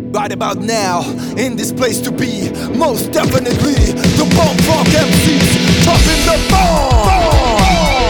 Right about now, in this place to be, most definitely, the Bump Rock MCs dropping the bomb!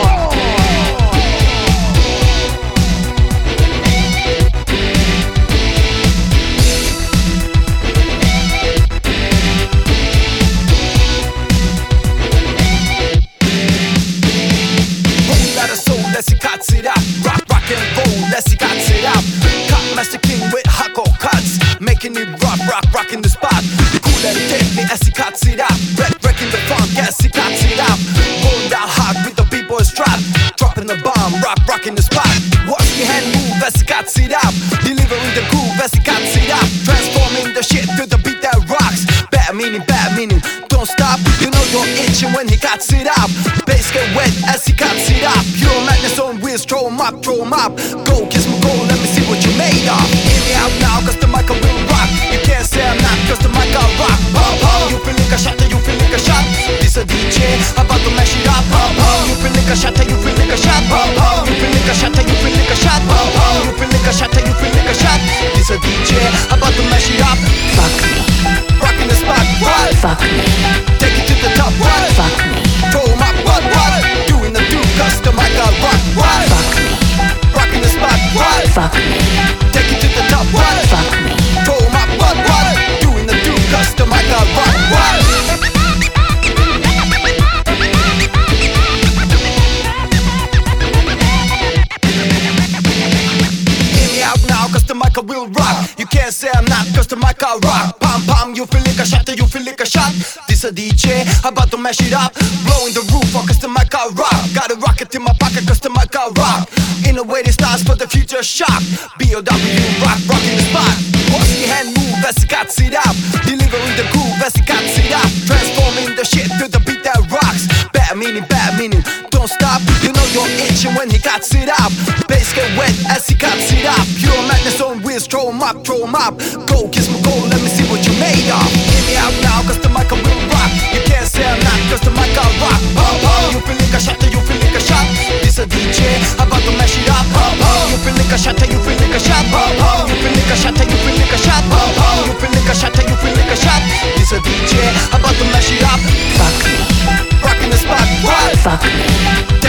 Whole lot of soul, let's see cuts it up. Rock and roll, let's see cuts it up. Cut Master King with hardcore cuts, making it rocking the spot. Cool and deadly as he cuts it up. Wrecking the funk as he cuts it up. Rolling down hard with the b-boy strap, dropping the bomb, rocking the spot. Watch the hand move as he cuts it up, delivering the groove as he cuts it up. Transforming the shit to the beat that rocks. Bad meaning, don't stop. You know you're itching when he cuts it up. Bass get wet as he cuts it up. Pure madness on wheels, throw 'em up. Go, kiss me, go, let me see what you made of. Hear me out now, cause the mic will rock. You can't say I'm not, cause the mic will rock. You feel like a shot, you feel like a shot. This a DJ, about to mash it up. You feel like a shot, you feel like a shot. You feel like a shot, you feel like a shot. You feel like a shot, you feel like a shot. This a DJ, about to mash it up. Fuck me. Rocking the spot, what? Fuck me. Take it to the top, what? Fuck me. Throw 'em up, what? Doing the do, cause the mic will rock, what? Fuck me. Rocking the spot, what? Fuck me. Take it to the top, what? Fuck me. Throw 'em up, what? Doing the do, cause the mic will rock, what? The mic will rock. You can't say I'm not, cause the mic will rock. Pam, you feel like a shot, you feel like a shot. This a DJ, about to mash it up. Blowing the roof off, cause the mic will rock. Got a rocket in my pocket, cause the mic will rock. In a way it starts for the future shock. B.O.W. rocking the spot. Watch the hand move as he cuts it up. Delivering the groove as he cuts it up. Transforming the shit to the beat that rocks. Bad meaning, don't stop. You know you're itching when he cuts it up. Bass get wet as he cuts it up. Pure madness on wheels, throw 'em up. Go, kiss me, go, let me see what you made of. Hear me out now, cause the mic will rock. You can't say I'm not, cause the mic will rock. You feel like a shot, you feel like a shot. This a DJ, about to mash it up. You feel like a shot, you feel like a shot. You feel like a shot, you feel like a shot. You feel like a shot, you feel like a shot. This a DJ, about to mash it up. Fuck me. Rocking the spot, what? Fuck me.